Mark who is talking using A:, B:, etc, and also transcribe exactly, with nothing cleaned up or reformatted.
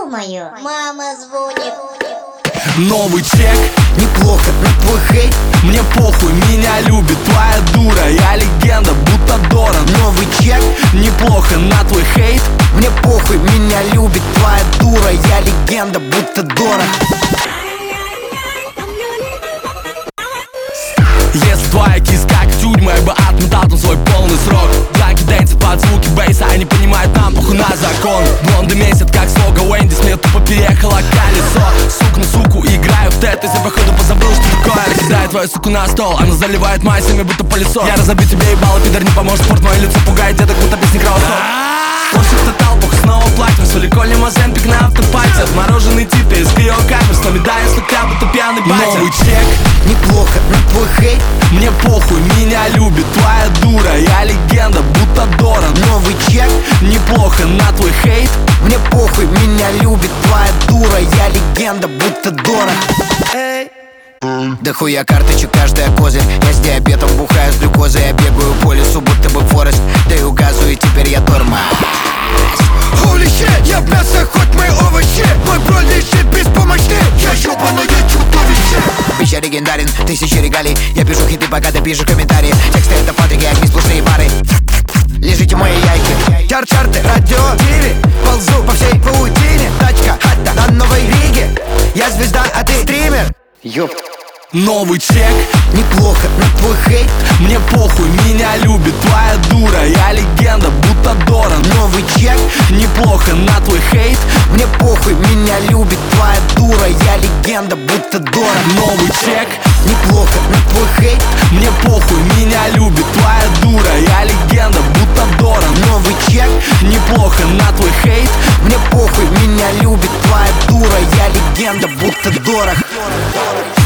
A: Ё-моё, мама звонит.
B: Новый чек,
C: неплохо, на твой хейт
B: мне похуй, меня любит твоя дура. Я легенда, будто Доран.
C: Новый чек,
B: Неплохо на твой хейт,
C: мне похуй, меня любит твоя дура. Я легенда, будто Доран.
B: Если твоя киска как тюрьма, я бы отмотал там свой полный срок. Янки дэнсят под звуки бейса, они понимают, нам похуй на закон. Блонды месяц, как слога Уэнди Смит, тупо переехала колесо. Сука на суку, играю в тет, я походу позабыл, что такое. Кидаю твою суку на стол, она заливает майсами, будто пылесос. Я разобью тебе ебало, пидор, не поможет, спорт, мое лицо пугает деток, будто песни кровосос. Слушай, в толпах снова платим, соликольный маземпик на автопате. Отмороженный тип из биокамер, сто медалей, сто кля, будто пьяный батя. Новый чек,
C: неплохо, на твой хейт
B: мне похуй, меня любит твоя дура. Я легенда, будто Доран.
C: Новый чек,
B: Неплохо на твой хейт,
C: мне похуй, меня любит твоя дура. Я легенда, будто Доран. Эй. Да хуя карточек, каждая козырь. Я с диабетом бухаю с глюкозой. Я бегаю по лесу, будто бы Форест. Да и указываю, теперь я тормоз. Holy shit, я в мясо, хоть мы овощи. Мой бро лежит беспомощный. Я ёбаное чудовище. Пища легендарен, тысячи регалий. Я пишу хиты, пока ты пишешь комментарии. Тексты это Патрики, одни сплошные пары. Лежите мои яйки. Чар-чарты, радио, тиви. Ползу по всей паутине. Тачка, хата на Новой Риге. Я звезда, а ты стример. Ёпт.
B: новый чек,
C: Неплохо, на твой хейт
B: мне похуй, меня любит твоя дура. Я легенда, будто Доран.
C: Новый чек,
B: Неплохо на твой хейт,
C: мне похуй, меня любит твоя дура. Я легенда, будто Доран.
B: новый чек,
C: Неплохо, на твой хейт
B: мне похуй, меня любит твоя дура. Я легенда, будто Доран.
C: Новый чек,
B: Неплохо на твой хейт,
C: мне похуй, меня любит твоя дура. Я легенда, будто Доран.